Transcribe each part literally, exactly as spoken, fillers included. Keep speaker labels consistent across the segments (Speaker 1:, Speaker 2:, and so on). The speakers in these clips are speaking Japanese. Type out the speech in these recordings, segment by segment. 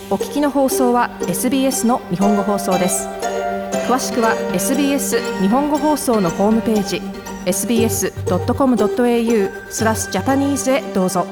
Speaker 1: お聞きの放送は エスビーエス の日本語放送です。詳しくは エスビーエス 日本語放送のホームページ エスビーエスドットコムドットエーユー スラスジャパニーズへどうぞ。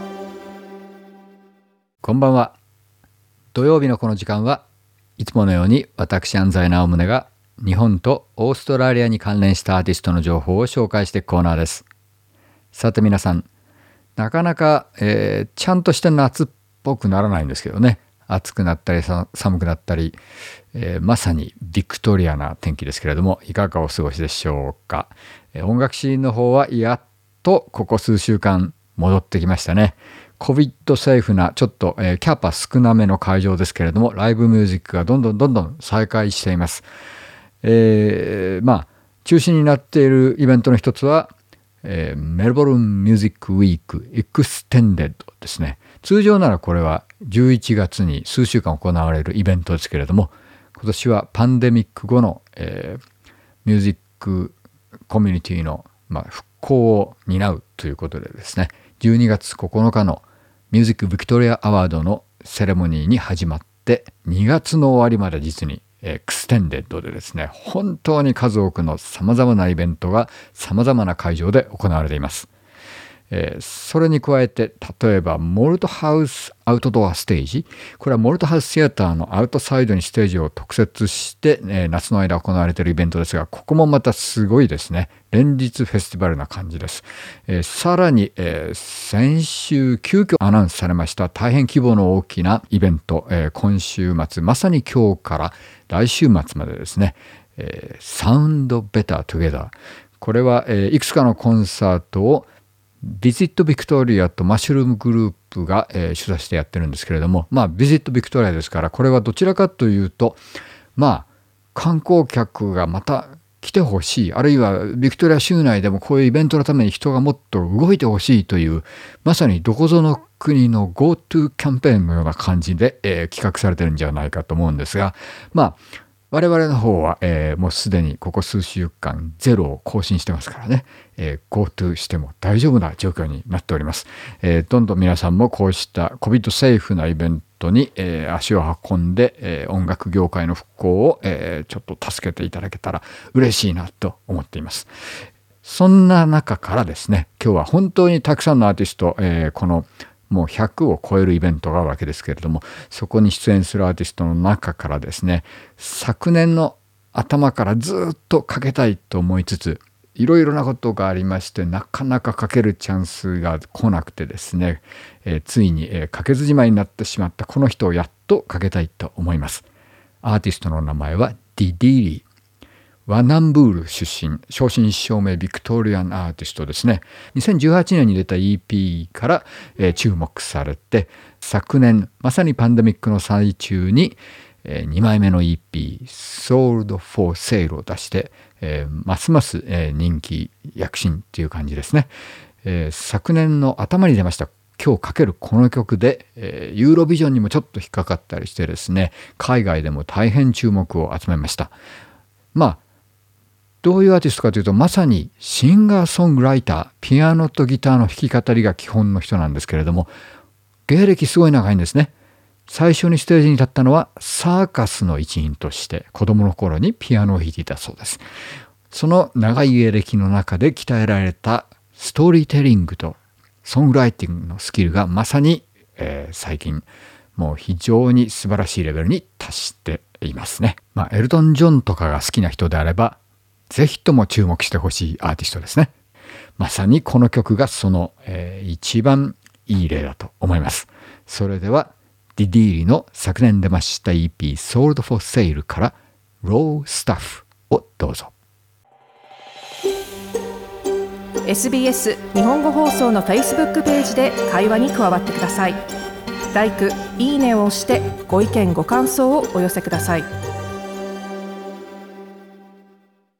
Speaker 2: こんばんは。土曜日のこの時間はいつものように私安西直宗が日本とオーストラリアに関連したアーティストの情報を紹介していくコーナーです。さて皆さん、なかなか、えー、ちゃんとした夏っぽくならないんですけどね。暑くなったり寒くなったり、えー、まさにビクトリアな天気ですけれども、いかがお過ごしでしょうか。えー、音楽シーンの方はやっとここ数週間戻ってきましたね。コビッドセーフなちょっと、えー、キャパ少なめの会場ですけれども、ライブミュージックがどんどんどんどん再開しています。えー、まあ中心になっているイベントの一つは、えー、メルボルンミュージックウィークエクステンデッドですね。通常ならこれはじゅういちがつに数週間行われるイベントですけれども、今年はパンデミック後の、えー、ミュージックコミュニティの、まあ、復興を担うということでですね、じゅうにがつここのかのミュージックビクトリアアワードのセレモニーに始まって、にがつの終わりまで実にエクステンデッドでですね、本当に数多くのさまざまなイベントがさまざまな会場で行われています。えー、それに加えて、例えばモルトハウスアウトドアステージ、これはモルトハウスシアターのアウトサイドにステージを特設して、えー、夏の間行われているイベントですが、ここもまたすごいですね。連日フェスティバルな感じです。えー、さらに、えー、先週急遽アナウンスされました大変規模の大きなイベント、えー、今週末、まさに今日から来週末までですね、えー、サウンドベタートゥゲダー、これは、えー、いくつかのコンサートをビジットビクトリアとマッシュルームグループが、えー、主催してやってるんですけれども、まあビジットビクトリアですから、これはどちらかというと、まあ観光客がまた来てほしい、あるいはビクトリア州内でもこういうイベントのために人がもっと動いてほしいという、まさにどこぞの国の GoTo キャンペーンのような感じで、えー、企画されてるんじゃないかと思うんですが、まあ我々の方は、えー、もうすでにここ数週間ゼロを更新してますからね、えー、GoTo しても大丈夫な状況になっております。えー、どんどん皆さんもこうした コビッド セーフなイベントに、えー、足を運んで、えー、音楽業界の復興を、えー、ちょっと助けていただけたら嬉しいなと思っています。そんな中からですね、今日は本当にたくさんのアーティスト、えー、このもうひゃくを超えるイベントがあるわけですけれども、そこに出演するアーティストの中からですね、昨年の頭からずっとかけたいと思いつつ、いろいろなことがありましてなかなかかけるチャンスが来なくてですね、えー、ついに、えー、かけずじまいになってしまったこの人をやっとかけたいと思います。アーティストの名前はディディーリー、ワナンブール出身、正真正銘ビクトリアンアーティストですね。にせんじゅうはちねんに出た イーピー から、えー、注目されて、昨年まさにパンデミックの最中に、えー、にまいめの イーピー Sold for Sale を出して、えー、ますます、えー、人気躍進っていう感じですね。えー、昨年の頭に出ました今日かけるこの曲で、えー、ユーロビジョンにもちょっと引っかかったりしてですね、海外でも大変注目を集めました。まあどういうアーティストかというと、まさにシンガーソングライター、ピアノとギターの弾き語りが基本の人なんですけれども、芸歴すごい長いんですね。最初にステージに立ったのはサーカスの一員として子供の頃にピアノを弾いていたそうです。その長い芸歴の中で鍛えられたストーリーテリングとソングライティングのスキルがまさに、えー、最近もう非常に素晴らしいレベルに達していますね。まあエルトン・ジョンとかが好きな人であればぜひとも注目してほしいアーティストですね。まさにこの曲がその、えー、一番いい例だと思います。それではディディーリの昨年出ました イーピー Sold for Sale から Raw Stuff をどうぞ。
Speaker 1: エスビーエス 日本語放送の Facebook ページで会話に加わってください。ライク、いいねを押してご意見ご感想をお寄せください。